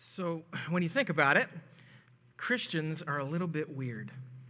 So when you think about it, Christians are a little bit weird.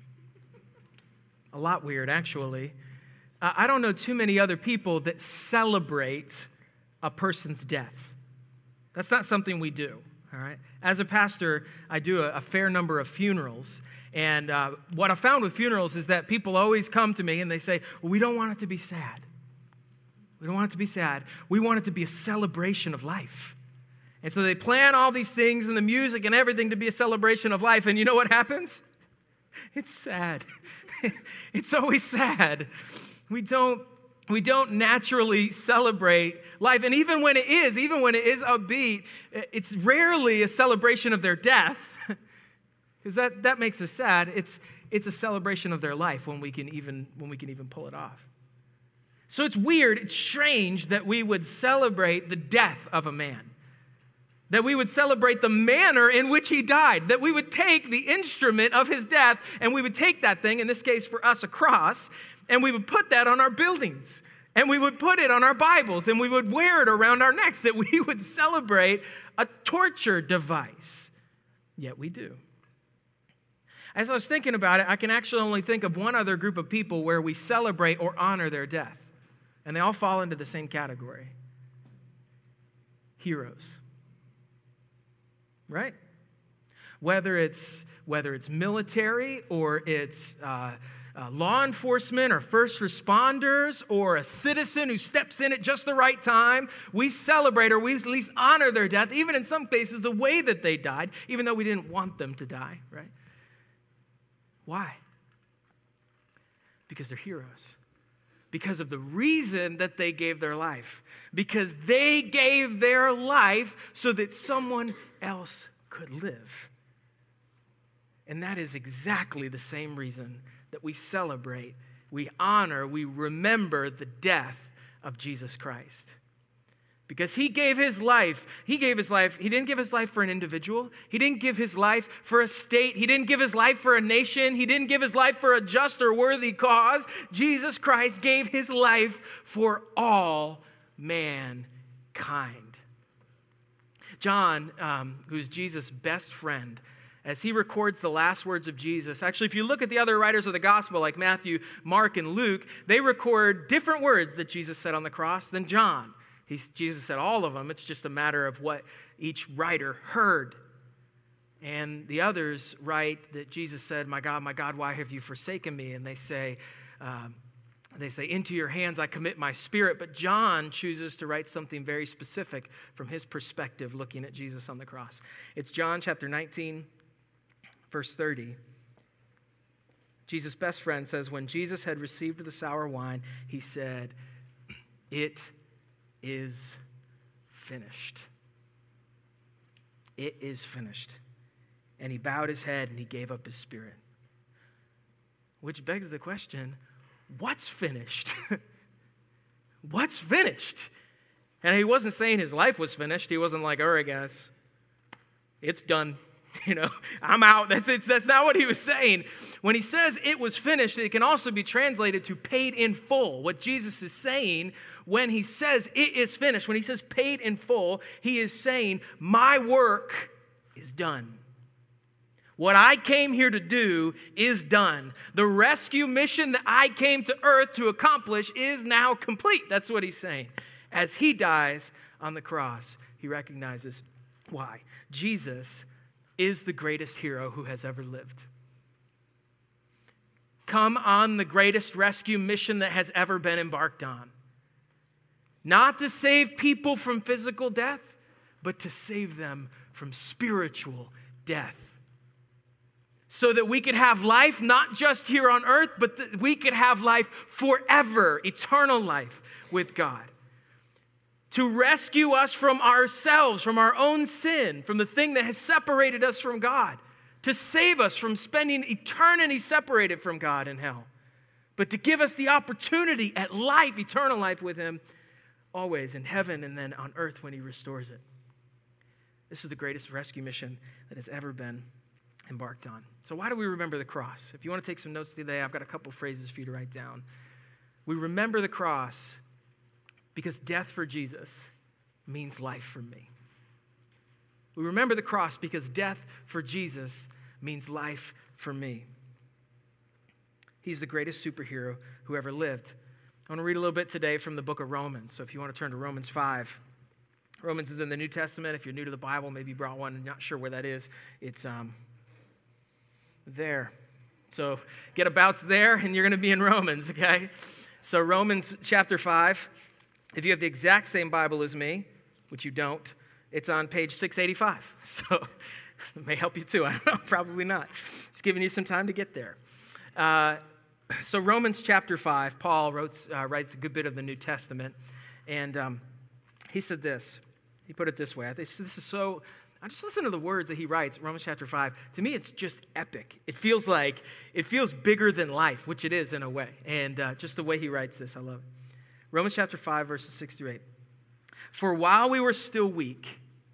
A lot weird, actually. I don't know too many other people that celebrate a person's death. That's not something we do, all right? As a pastor, I do a fair number of funerals. And what I found with funerals is that people always come to me and they say, well, we don't want it to be sad. We don't want it to be sad. We want it to be a celebration of life. And so they plan all these things and the music and everything to be a celebration of life. And you know what happens? It's sad. It's always sad. We don't naturally celebrate life. And even when it is upbeat, it's rarely a celebration of their death. Because that makes us sad. It's a celebration of their life when we can even pull it off. So it's weird, it's strange that we would celebrate the death of a man. That we would celebrate the manner in which he died. That we would take the instrument of his death and we would take that thing, in this case for us a cross, and we would put that on our buildings. And we would put it on our Bibles and we would wear it around our necks. That we would celebrate a torture device. Yet we do. As I was thinking about it, I can actually only think of one other group of people where we celebrate or honor their death. And they all fall into the same category. Heroes. Right? Whether it's military or it's law enforcement or first responders or a citizen who steps in at just the right time, we celebrate or we at least honor their death, even in some cases the way that they died, even though we didn't want them to die, right? Why? Because they're heroes. Because of the reason that they gave their life. Because they gave their life so that someone else could live. And that is exactly the same reason that we celebrate, we honor, we remember the death of Jesus Christ. Because he gave his life. He didn't give his life for an individual. He didn't give his life for a state. He didn't give his life for a nation. He didn't give his life for a just or worthy cause. Jesus Christ gave his life for all mankind. John, who's Jesus' best friend, as he records the last words of Jesus, actually, if you look at the other writers of the gospel, like Matthew, Mark, and Luke, they record different words that Jesus said on the cross than John. Jesus said all of them. It's just a matter of what each writer heard. And the others write that Jesus said, my God, why have you forsaken me? And they say, into your hands I commit my spirit. But John chooses to write something very specific from his perspective looking at Jesus on the cross. It's John chapter 19, verse 30. Jesus' best friend says, when Jesus had received the sour wine, he said, it is finished. It is finished. And he bowed his head and he gave up his spirit. Which begs the question, what's finished? What's finished? And he wasn't saying his life was finished. He wasn't like, all right, guys, it's done. I'm out. That's not what he was saying. When he says it was finished, it can also be translated to paid in full. What Jesus is saying when he says it is finished, when he says paid in full, he is saying my work is done. What I came here to do is done. The rescue mission that I came to earth to accomplish is now complete. That's what he's saying. As he dies on the cross, he recognizes why. Jesus is the greatest hero who has ever lived. Come on the greatest rescue mission that has ever been embarked on. Not to save people from physical death, but to save them from spiritual death. So that we could have life not just here on earth, but that we could have life forever, eternal life with God. To rescue us from ourselves, from our own sin, from the thing that has separated us from God. To save us from spending eternity separated from God in hell. But to give us the opportunity at life, eternal life with him, always in heaven and then on earth when he restores it. This is the greatest rescue mission that has ever been embarked on. So why do we remember the cross? If you want to take some notes today, I've got a couple phrases for you to write down. We remember the cross because death for Jesus means life for me. We remember the cross because death for Jesus means life for me. He's the greatest superhero who ever lived. I want to read a little bit today from the book of Romans. So if you want to turn to Romans 5. Romans is in the New Testament. If you're new to the Bible, maybe you brought one and not sure where that is. It's there. So get about there and you're going to be in Romans, okay? So Romans chapter 5. If you have the exact same Bible as me, which you don't, it's on page 685. So it may help you too. I don't know, probably not. Just giving you some time to get there. So Romans chapter 5, Paul writes a good bit of the New Testament. And he said this. He put it this way. This is so, I just listen to the words that he writes, Romans chapter 5. To me, it's just epic. It feels bigger than life, which it is in a way. And just the way he writes this, I love it. Romans chapter 5, verses 6 through 8. For while we were still weak,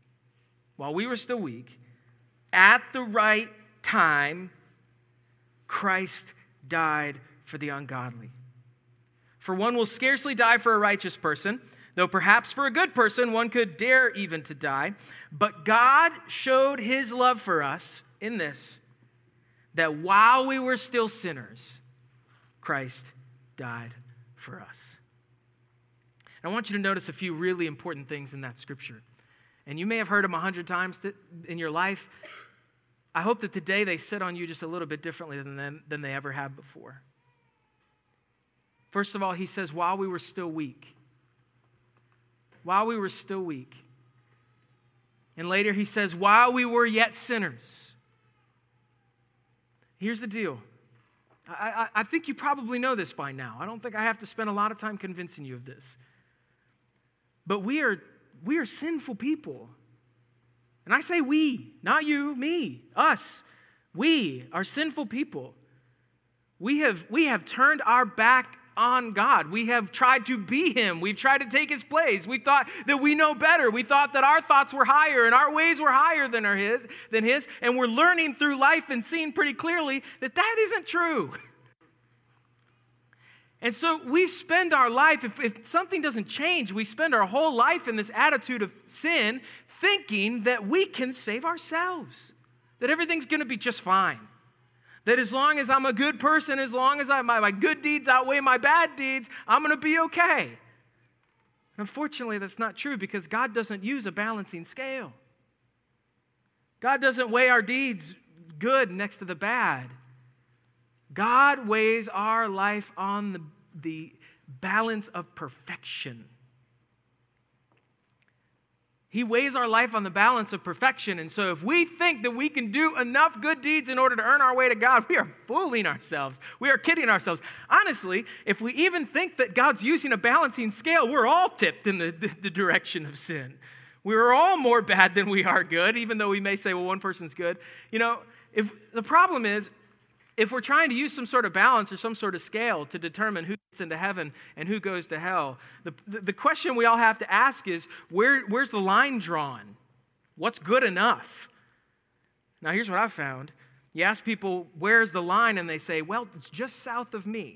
at the right time, Christ died for the ungodly. For one will scarcely die for a righteous person, though perhaps for a good person one could dare even to die. But God showed his love for us in this, that while we were still sinners, Christ died for us. I want you to notice a few really important things in that scripture. And you may have heard them 100 times in your life. I hope that today they sit on you just a little bit differently than they ever have before. First of all, he says, while we were still weak. While we were still weak. And later he says, while we were yet sinners. Here's the deal. I think you probably know this by now. I don't think I have to spend a lot of time convincing you of this. But we are sinful people. And I say we, not you, me, us. We are sinful people. We have turned our back on God. We have tried to be him. We've tried to take his place. We thought that we know better. We thought that our thoughts were higher and our ways were higher than his. And we're learning through life and seeing pretty clearly that isn't true. And so we spend our life, if something doesn't change, we spend our whole life in this attitude of sin, thinking that we can save ourselves, that everything's going to be just fine, that as long as I'm a good person, as long as my good deeds outweigh my bad deeds, I'm going to be okay. Unfortunately, that's not true because God doesn't use a balancing scale. God doesn't weigh our deeds good next to the bad. God weighs our life on the balance of perfection. He weighs our life on the balance of perfection. And so if we think that we can do enough good deeds in order to earn our way to God, we are fooling ourselves. We are kidding ourselves. Honestly, if we even think that God's using a balancing scale, we're all tipped in the direction of sin. We're all more bad than we are good, even though we may say, well, one person's good. You know, if the problem is, if we're trying to use some sort of balance or some sort of scale to determine who gets into heaven and who goes to hell, the question we all have to ask is, where's the line drawn? What's good enough? Now, here's what I've found. You ask people, where's the line? And they say, well, it's just south of me.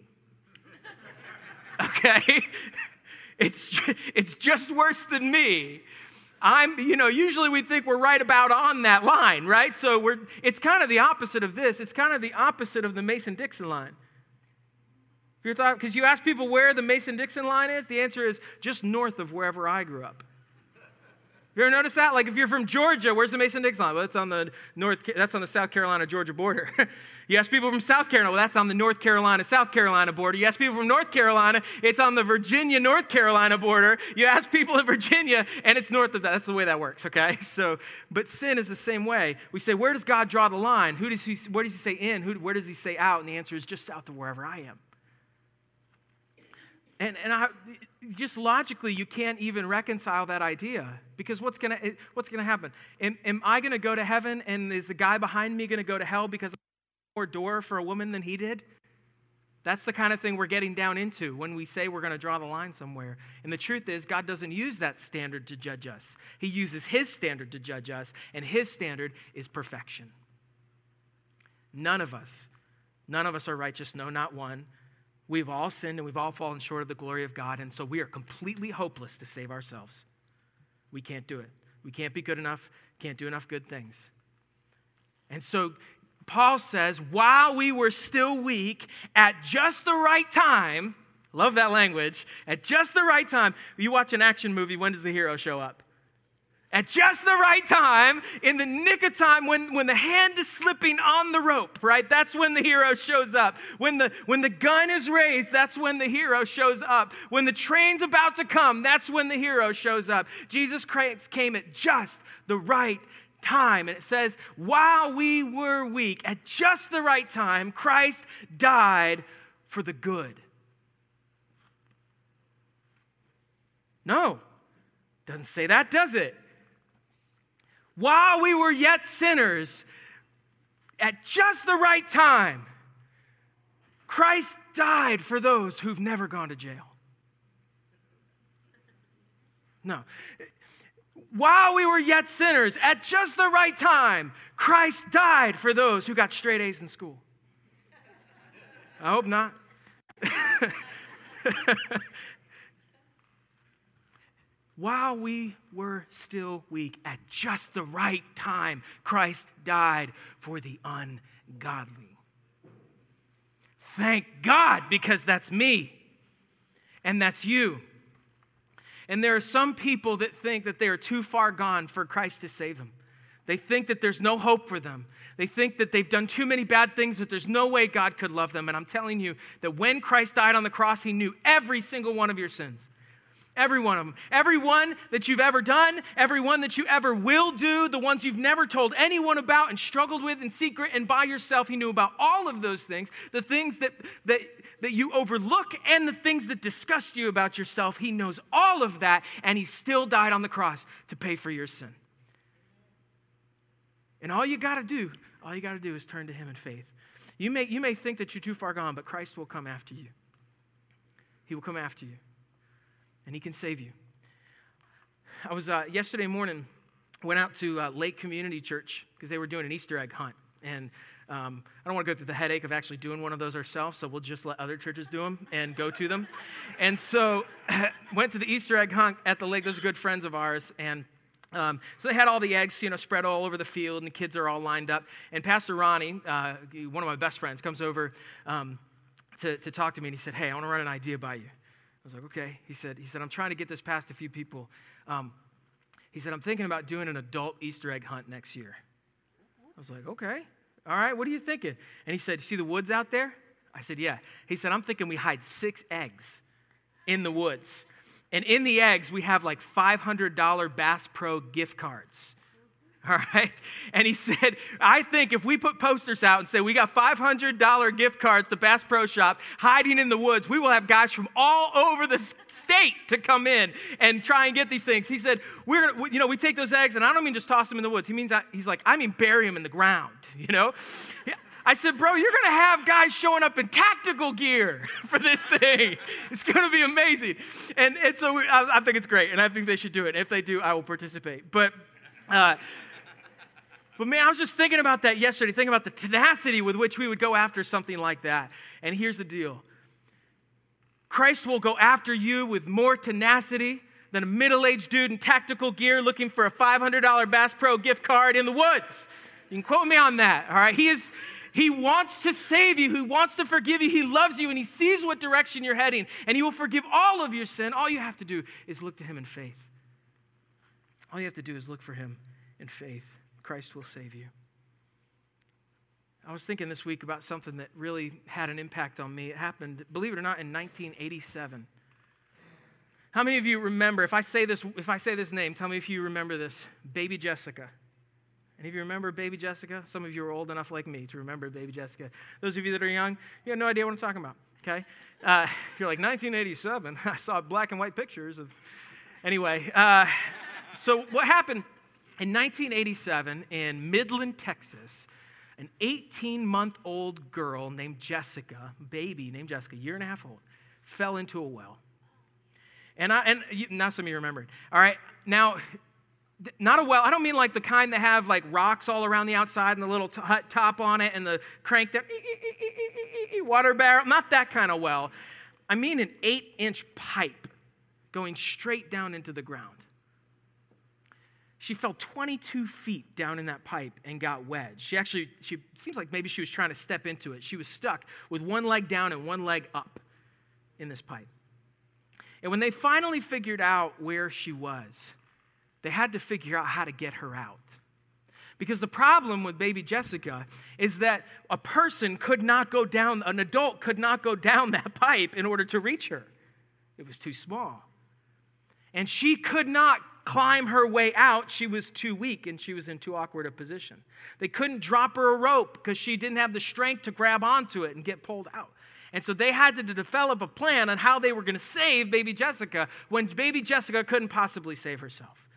Okay? It's just worse than me. Usually we think we're right about on that line, right? So it's kind of the opposite of this. It's kind of the opposite of the Mason-Dixon line. Because you ask people where the Mason-Dixon line is, the answer is just north of wherever I grew up. You ever notice that? Like if you're from Georgia, where's the Mason-Dixon line? Well, that's on the South Carolina-Georgia border. You ask people from South Carolina, well, that's on the North Carolina-South Carolina border. You ask people from North Carolina, it's on the Virginia-North Carolina border. You ask people in Virginia, and it's north of that. That's the way that works, okay? But sin is the same way. We say, where does God draw the line? Where does he say in? Where does he say out? And the answer is just south of wherever I am. And just logically, you can't even reconcile that idea because what's gonna happen? Am I gonna go to heaven and is the guy behind me gonna go to hell because I opened more door for a woman than he did? That's the kind of thing we're getting down into when we say we're gonna draw the line somewhere. And the truth is, God doesn't use that standard to judge us. He uses his standard to judge us, and his standard is perfection. None of us are righteous, no, not one. We've all sinned and we've all fallen short of the glory of God, and so we are completely hopeless to save ourselves. We can't do it. We can't be good enough. Can't do enough good things. And so Paul says, while we were still weak, at just the right time, love that language, at just the right time. You watch an action movie, when does the hero show up? At just the right time, in the nick of time, when the hand is slipping on the rope, right? That's when the hero shows up. When the gun is raised, that's when the hero shows up. When the train's about to come, that's when the hero shows up. Jesus Christ came at just the right time. And it says, while we were weak, at just the right time, Christ died for the good. No, doesn't say that, does it? While we were yet sinners, at just the right time, Christ died for those who've never gone to jail. No. While we were yet sinners, at just the right time, Christ died for those who got straight A's in school. I hope not. While we were still weak, at just the right time, Christ died for the ungodly. Thank God, because that's me, and that's you. And there are some people that think that they are too far gone for Christ to save them. They think that there's no hope for them. They think that they've done too many bad things, that there's no way God could love them. And I'm telling you that when Christ died on the cross, he knew every single one of your sins. Every one of them. Every one that you've ever done, every one that you ever will do, the ones you've never told anyone about and struggled with in secret and by yourself. He knew about all of those things, the things that you overlook and the things that disgust you about yourself. He knows all of that, and he still died on the cross to pay for your sin. And all you got to do is turn to him in faith. You may think that you're too far gone, but Christ will come after you. He will come after you. And he can save you. I was, yesterday morning, went out to Lake Community Church because they were doing an Easter egg hunt. And I don't want to go through the headache of actually doing one of those ourselves, so we'll just let other churches do them and go to them. And so went to the Easter egg hunt at the lake. Those are good friends of ours. And so they had all the eggs, spread all over the field, and the kids are all lined up. And Pastor Ronnie, one of my best friends, comes over to talk to me, and he said, "Hey, I want to run an idea by you." I was like, okay. He said, I'm trying to get this past a few people. He said, I'm thinking about doing an adult Easter egg hunt next year. I was like, okay. All right, what are you thinking? And he said, you see the woods out there? I said, yeah. He said, I'm thinking we hide 6 eggs in the woods. And in the eggs, we have like $500 Bass Pro gift cards. All right? And he said, I think if we put posters out and say we got $500 gift cards to Bass Pro Shop hiding in the woods, we will have guys from all over the state to come in and try and get these things. He said, we take those eggs, and I don't mean just toss them in the woods. He's like, I mean bury them in the ground, I said, bro, you're going to have guys showing up in tactical gear for this thing. It's going to be amazing. And so I think it's great, and I think they should do it. If they do, I will participate. But man, I was just thinking about that yesterday, thinking about the tenacity with which we would go after something like that. And here's the deal. Christ will go after you with more tenacity than a middle-aged dude in tactical gear looking for a $500 Bass Pro gift card in the woods. You can quote me on that, all right? He wants to save you. He wants to forgive you. He loves you, and he sees what direction you're heading, and he will forgive all of your sin. All you have to do is look to him in faith. All you have to do is look for him in faith. Christ will save you. I was thinking this week about something that really had an impact on me. It happened, believe it or not, in 1987. How many of you remember, if I say this name, tell me if you remember this, Baby Jessica. Any of you remember Baby Jessica? Some of you are old enough like me to remember Baby Jessica. Those of you that are young, you have no idea what I'm talking about, okay? You're like, 1987, I saw black and white pictures of, anyway. So what happened? In 1987, in Midland, Texas, an 18-month-old girl named Jessica, baby named Jessica, 1.5 years old, fell into a well. And now some of you remember it. All right, now, not a well. I don't mean like the kind that have like rocks all around the outside and the little top on it and the crank there, water barrel. Not that kind of well. I mean an 8-inch pipe going straight down into the ground. She fell 22 feet down in that pipe and got wedged. She seems like maybe she was trying to step into it. She was stuck with one leg down and one leg up in this pipe. And when they finally figured out where she was, they had to figure out how to get her out. Because the problem with baby Jessica is that an adult could not go down that pipe in order to reach her. It was too small. And she could not climb her way out. She was too weak and she was in too awkward a position. They couldn't drop her a rope because she didn't have the strength to grab onto it and get pulled out. And so they had to develop a plan on how they were going to save baby Jessica when baby Jessica couldn't possibly save herself.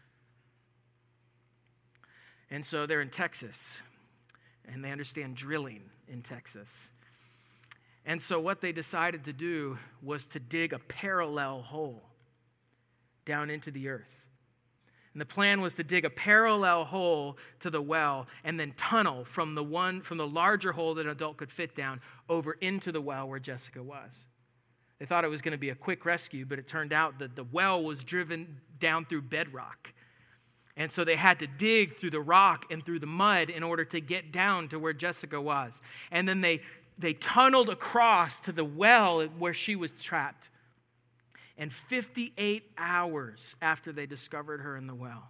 And so they're in Texas, and they understand drilling in Texas. And so what they decided to do was to dig a parallel hole down into the earth. And the plan was to dig a parallel hole to the well and then tunnel from the larger hole that an adult could fit down over into the well where Jessica was. They thought it was going to be a quick rescue, but it turned out that the well was driven down through bedrock. And so they had to dig through the rock and through the mud in order to get down to where Jessica was. And then they tunneled across to the well where she was trapped. And 58 hours after they discovered her in the well,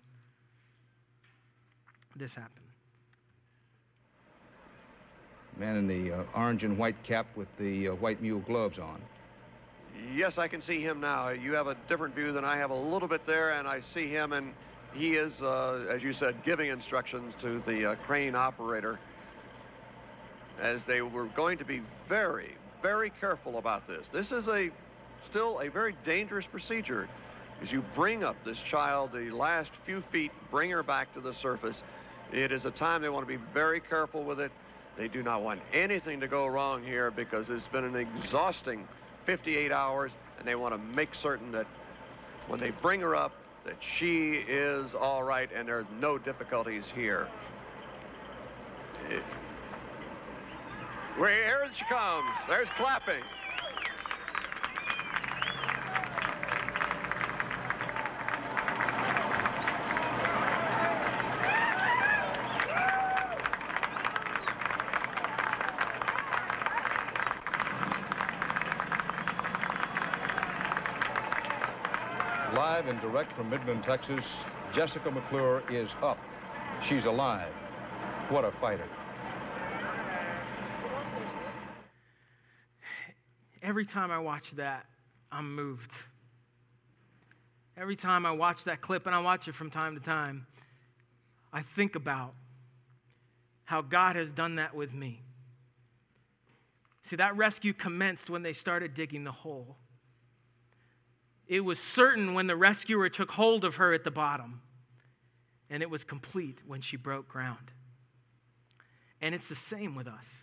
this happened. Man in the orange and white cap with the white mule gloves on. Yes, I can see him now. You have a different view than I have a little bit there, and I see him, and he is, as you said, giving instructions to the crane operator as they were going to be very, very careful about this. This is still a very dangerous procedure as you bring up this child the last few feet, bring her back to the surface. It is a time they want to be very careful with it. They do not want anything to go wrong here because it's been an exhausting 58 hours, and they want to make certain that when they bring her up that she is all right and there are no difficulties here. Here she comes. There's clapping. Live and direct from Midland, Texas, Jessica McClure is up. She's alive. What a fighter. Every time I watch that, I'm moved. Every time I watch that clip, and I watch it from time to time, I think about how God has done that with me. See, that rescue commenced when they started digging the hole. It was certain when the rescuer took hold of her at the bottom, and it was complete when she broke ground. And it's the same with us.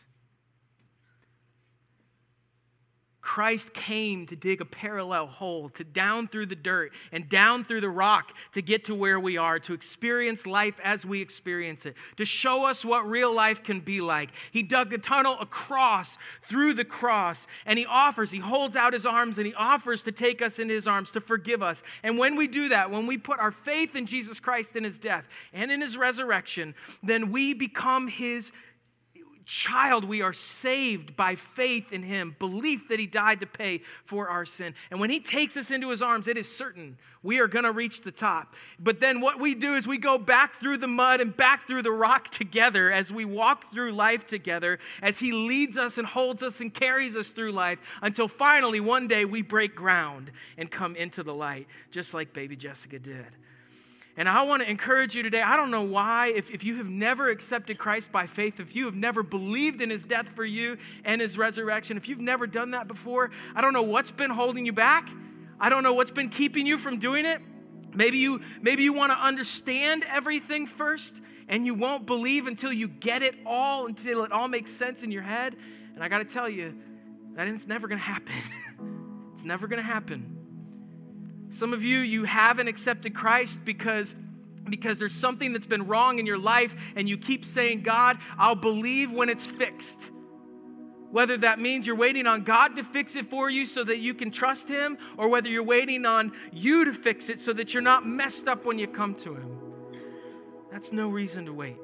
Christ came to dig a parallel hole, to down through the dirt and down through the rock to get to where we are, to experience life as we experience it, to show us what real life can be like. He dug a tunnel across through the cross, and he holds out his arms and he offers to take us in his arms, to forgive us. And when we do that, when we put our faith in Jesus Christ in his death and in his resurrection, then we become his child. We are saved by faith in him, belief that he died to pay for our sin. And when he takes us into his arms, it is certain we are going to reach the top. But then what we do is we go back through the mud and back through the rock together as we walk through life together, as he leads us and holds us and carries us through life until finally one day we break ground and come into the light, just like baby Jessica did. And I want to encourage you today. I don't know why, if you have never accepted Christ by faith, if you have never believed in his death for you and his resurrection, if you've never done that before, I don't know what's been holding you back. I don't know what's been keeping you from doing it. Maybe you want to understand everything first, and you won't believe until you get it all, until it all makes sense in your head. And I got to tell you, that it's never going to happen. It's never going to happen. Some of you haven't accepted Christ because there's something that's been wrong in your life, and you keep saying, God, I'll believe when it's fixed. Whether that means you're waiting on God to fix it for you so that you can trust him, or whether you're waiting on you to fix it so that you're not messed up when you come to him. that's no reason to wait.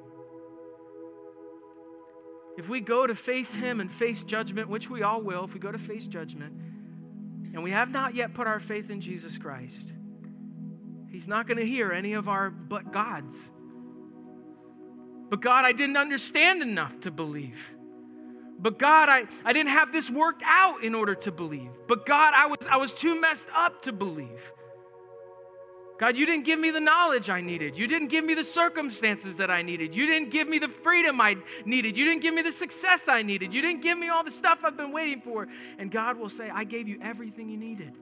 If we go to face him and face judgment, which we all will, if we go to face judgment, and we have not yet put our faith in Jesus Christ, he's not going to hear any of our but gods. But God, I didn't understand enough to believe. But God, I didn't have this worked out in order to believe. But God, I was too messed up to believe. God, you didn't give me the knowledge I needed. You didn't give me the circumstances that I needed. You didn't give me the freedom I needed. You didn't give me the success I needed. You didn't give me all the stuff I've been waiting for. And God will say, I gave you everything you needed.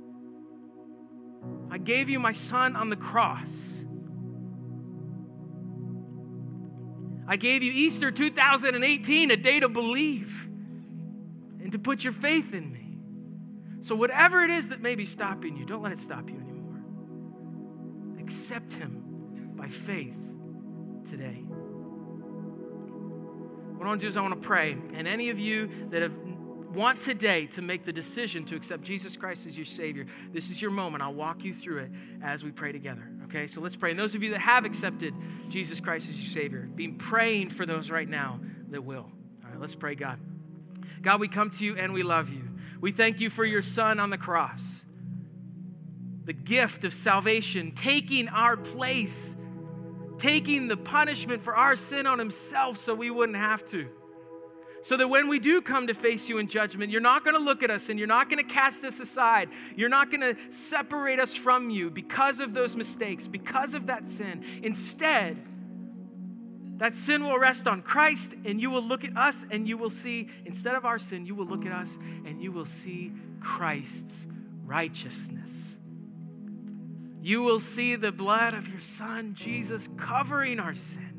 I gave you my son on the cross. I gave you Easter 2018, a day to believe and to put your faith in me. So whatever it is that may be stopping you, don't let it stop you anymore. Accept him by faith today. What I want to do is I want to pray. And any of you that want today to make the decision to accept Jesus Christ as your Savior, this is your moment. I'll walk you through it as we pray together. Okay, so let's pray. And those of you that have accepted Jesus Christ as your Savior, be praying for those right now that will. All right, let's pray, God. God, we come to you and we love you. We thank you for your Son on the cross. The gift of salvation, taking our place, taking the punishment for our sin on himself so we wouldn't have to. So that when we do come to face you in judgment, you're not going to look at us and you're not going to cast us aside. You're not going to separate us from you because of those mistakes, because of that sin. Instead, that sin will rest on Christ and you will look at us and you will see, instead of our sin, you will look at us and you will see Christ's righteousness. You will see the blood of your Son, Jesus, covering our sin.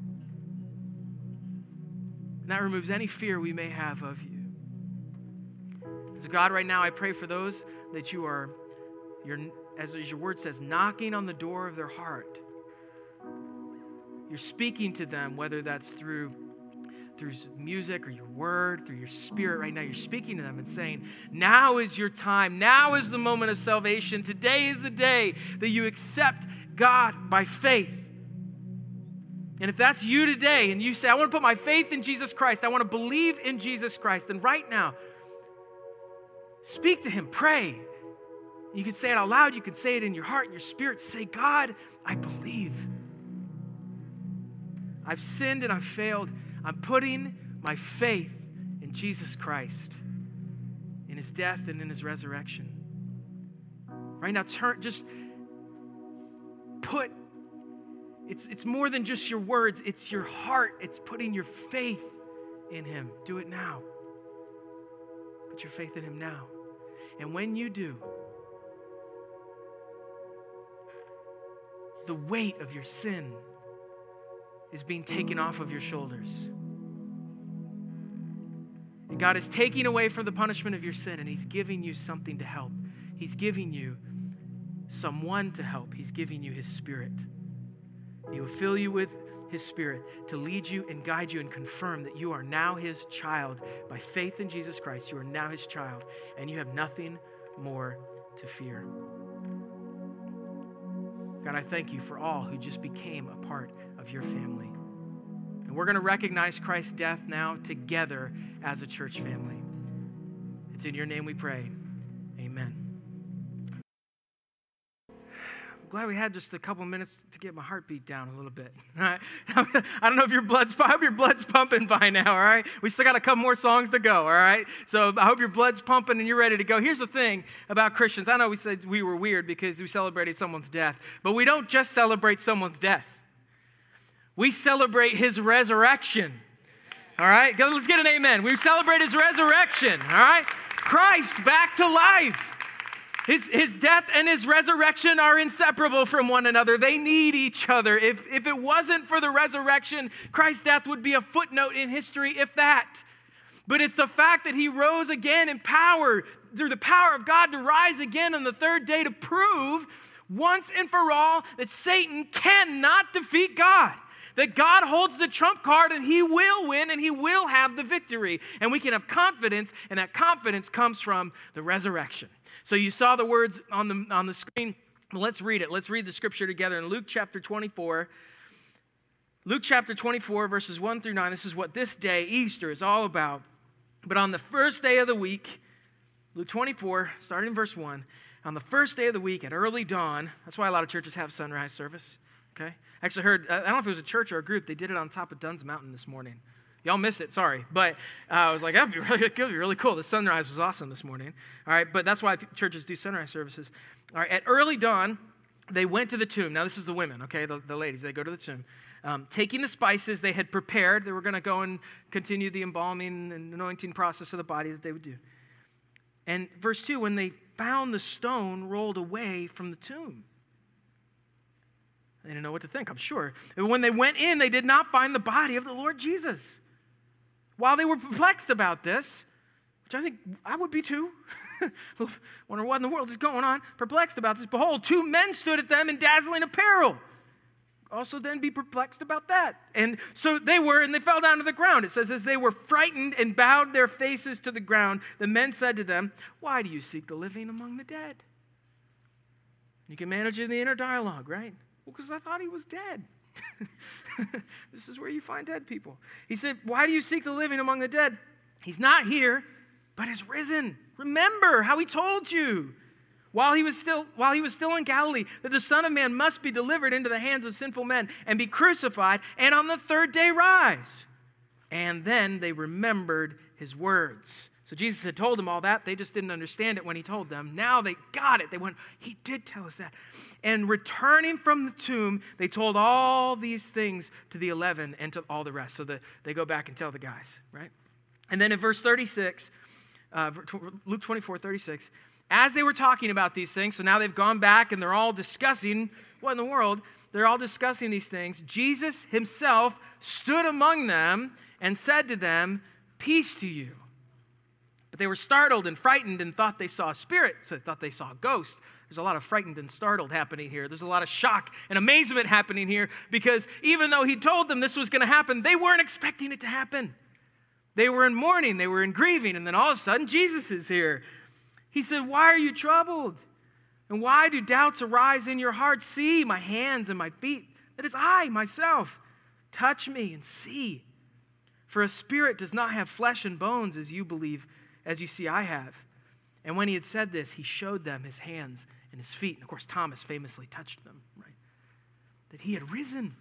And that removes any fear we may have of you. So God, right now I pray for those that you are, as your word says, knocking on the door of their heart. You're speaking to them, whether that's through music or your word, through your spirit right now. You're speaking to them and saying, now is your time. Now is the moment of salvation. Today is the day that you accept God by faith. And if that's you today and you say, I want to put my faith in Jesus Christ, I want to believe in Jesus Christ, then right now, speak to him, pray. You can say it out loud, you can say it in your heart, in your spirit. Say, God, I believe. I've sinned and I've failed. I'm putting my faith in Jesus Christ, in his death and in his resurrection. Right now, it's more than just your words, it's your heart. It's putting your faith in him. Do it now. Put your faith in him now. And when you do, the weight of your sin is being taken off of your shoulders. And God is taking away from the punishment of your sin, and he's giving you something to help. He's giving you someone to help. He's giving you his Spirit. He will fill you with his Spirit to lead you and guide you and confirm that you are now his child. By faith in Jesus Christ, you are now his child, and you have nothing more to fear. God, I thank you for all who just became a part of your family. And we're going to recognize Christ's death now together as a church family. It's in your name we pray. Amen. I'm glad we had just a couple minutes to get my heartbeat down a little bit. All right? I don't know if I hope your blood's pumping by now, all right? We still got a couple more songs to go, all right? So I hope your blood's pumping and you're ready to go. Here's the thing about Christians. I know we said we were weird because we celebrated someone's death, but we don't just celebrate someone's death. We celebrate his resurrection, all right? Let's get an amen. We celebrate his resurrection, all right? Christ back to life. His death and his resurrection are inseparable from one another. They need each other. If it wasn't for the resurrection, Christ's death would be a footnote in history, if that. But it's the fact that he rose again in power, through the power of God to rise again on the third day to prove once and for all that Satan cannot defeat God. That God holds the trump card and he will win and he will have the victory. And we can have confidence, and that confidence comes from the resurrection. So you saw the words on the screen. Let's read it. Let's read the scripture together in Luke chapter 24, Luke chapter 24, verses 1 through 9, this is what this day, Easter, is all about. But on the first day of the week, Luke 24, starting in verse 1, on the first day of the week at early dawn, that's why a lot of churches have sunrise service, okay? I actually heard, I don't know if it was a church or a group, they did it on top of Dunn's Mountain this morning. Y'all missed it, sorry. But I was like, that'd be really cool. The sunrise was awesome this morning. All right, but that's why churches do sunrise services. All right, at early dawn, they went to the tomb. Now, this is the women, okay, the ladies. They go to the tomb. Taking the spices they had prepared, they were going to go and continue the embalming and anointing process of the body that they would do. And verse 2, when they found the stone rolled away from the tomb. They didn't know what to think, I'm sure. And when they went in, they did not find the body of the Lord Jesus. While they were perplexed about this, which I think I would be too, wonder what in the world is going on, perplexed about this, behold, two men stood at them in dazzling apparel. Also then be perplexed about that. And so they fell down to the ground. It says, as they were frightened and bowed their faces to the ground, the men said to them, why do you seek the living among the dead? You can manage in the inner dialogue, right? Well, because I thought he was dead. This is where you find dead people. He said, why do you seek the living among the dead? He's not here, but is risen. Remember how he told you while he was still in Galilee, that the Son of Man must be delivered into the hands of sinful men and be crucified, and on the third day rise. And then they remembered his words. So Jesus had told them all that. They just didn't understand it when he told them. Now they got it. They went, he did tell us that. And returning from the tomb, they told all these things to the 11 and to all the rest. So they go back and tell the guys, right? And then in verse 36, Luke 24, 36, as they were talking about these things, so now they've gone back and they're all discussing, what in the world? They're all discussing these things. Jesus himself stood among them and said to them, peace to you. But they were startled and frightened and thought they saw a spirit, so they thought they saw a ghost. There's a lot of frightened and startled happening here. There's a lot of shock and amazement happening here because even though he told them this was going to happen, they weren't expecting it to happen. They were in mourning, they were in grieving, and then all of a sudden Jesus is here. He said, why are you troubled? And why do doubts arise in your heart? See my hands and my feet. That is I, myself. Touch me and see. For a spirit does not have flesh and bones as you believe, as you see I have. And when he had said this, he showed them his hands and his feet. And of course, Thomas famously touched them, right? That he had risen.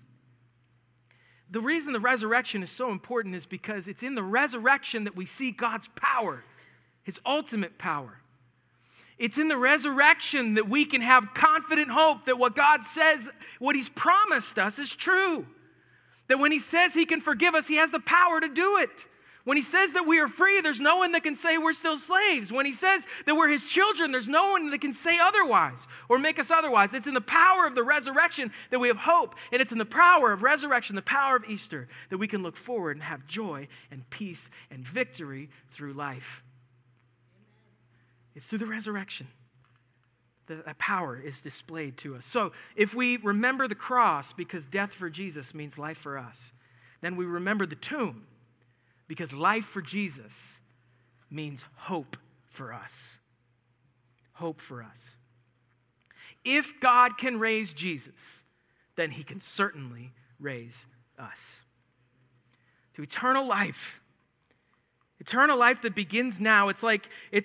The reason the resurrection is so important is because it's in the resurrection that we see God's power, his ultimate power. It's in the resurrection that we can have confident hope that what God says, what he's promised us is true. That when he says he can forgive us, he has the power to do it. When he says that we are free, there's no one that can say we're still slaves. When he says that we're his children, there's no one that can say otherwise or make us otherwise. It's in the power of the resurrection that we have hope. And it's in the power of resurrection, the power of Easter, that we can look forward and have joy and peace and victory through life. It's through the resurrection that power is displayed to us. So if we remember the cross because death for Jesus means life for us, then we remember the tomb because life for Jesus means hope for us. Hope for us. If God can raise Jesus, then he can certainly raise us. To eternal life. Eternal life that begins now. It's like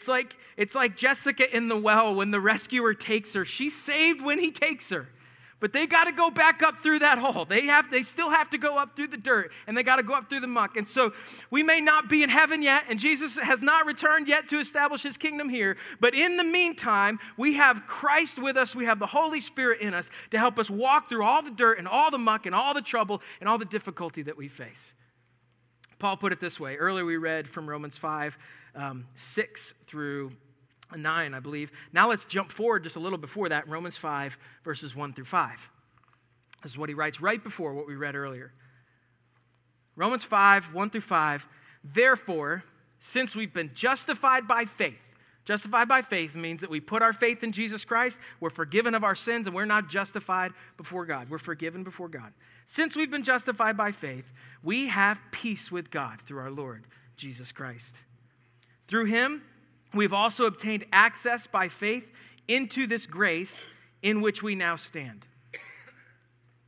Jessica in the well when the rescuer takes her. She's saved when he takes her. But they got to go back up through that hole. They still have to go up through the dirt, and they got to go up through the muck. And so we may not be in heaven yet, and Jesus has not returned yet to establish his kingdom here. But in the meantime, we have Christ with us. We have the Holy Spirit in us to help us walk through all the dirt and all the muck and all the trouble and all the difficulty that we face. Paul put it this way. Earlier we read from Romans 5, 6 through 9, I believe. Now let's jump forward just a little before that, Romans 5, verses 1 through 5. This is what he writes right before what we read earlier. Romans 5, 1 through 5. Therefore, since we've been justified by faith means that we put our faith in Jesus Christ, we're forgiven of our sins, and we're not justified before God. We're forgiven before God. Since we've been justified by faith, we have peace with God through our Lord Jesus Christ. Through him, we've also obtained access by faith into this grace in which we now stand.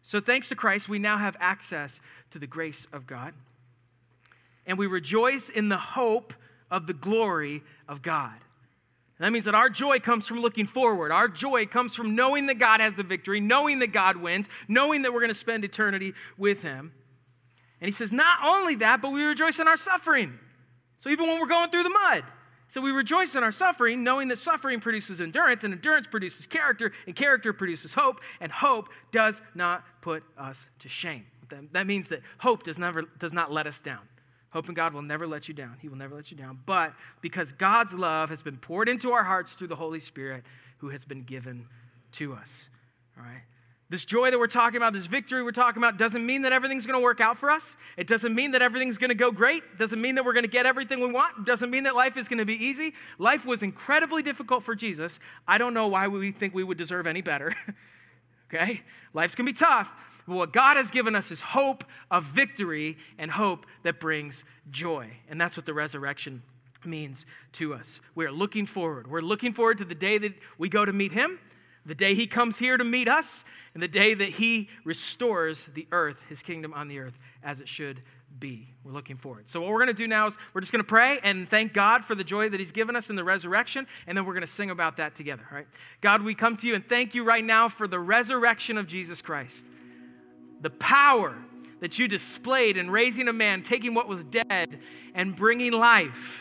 So thanks to Christ, we now have access to the grace of God. And we rejoice in the hope of the glory of God. And that means that our joy comes from looking forward. Our joy comes from knowing that God has the victory, knowing that God wins, knowing that we're going to spend eternity with him. And he says, not only that, but we rejoice in our suffering. So even when we're going through the mud. So we rejoice in our suffering, knowing that suffering produces endurance, and endurance produces character, and character produces hope, and hope does not put us to shame. That means that hope does not let us down. Hope in God will never let you down. He will never let you down. But because God's love has been poured into our hearts through the Holy Spirit who has been given to us. All right? This joy that we're talking about, this victory we're talking about, doesn't mean that everything's going to work out for us. It doesn't mean that everything's going to go great. It doesn't mean that we're going to get everything we want. It doesn't mean that life is going to be easy. Life was incredibly difficult for Jesus. I don't know why we think we would deserve any better. Okay? Life's going to be tough. But what God has given us is hope of victory and hope that brings joy. And that's what the resurrection means to us. We're looking forward. We're looking forward to the day that we go to meet him, the day he comes here to meet us, and the day that he restores the earth, his kingdom on the earth, as it should be. We're looking forward. So what we're going to do now is we're just going to pray and thank God for the joy that he's given us in the resurrection, and then we're going to sing about that together, all right? God, we come to you and thank you right now for the resurrection of Jesus Christ. The power that you displayed in raising a man, taking what was dead and bringing life.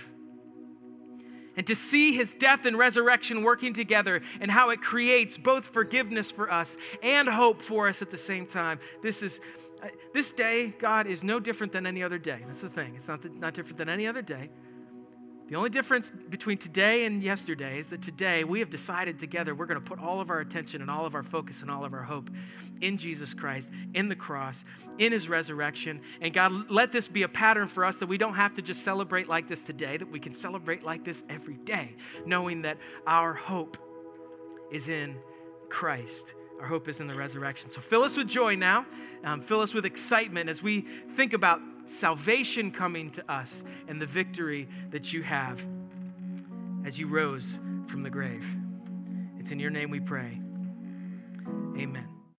And to see his death and resurrection working together and how it creates both forgiveness for us and hope for us at the same time. This day, God, is no different than any other day. That's the thing. It's not different than any other day. The only difference between today and yesterday is that today we have decided together we're going to put all of our attention and all of our focus and all of our hope in Jesus Christ, in the cross, in his resurrection. And God, let this be a pattern for us that we don't have to just celebrate like this today, that we can celebrate like this every day, knowing that our hope is in Christ. Our hope is in the resurrection. So fill us with joy now. Fill us with excitement as we think about salvation coming to us and the victory that you have as you rose from the grave. It's in your name we pray. Amen.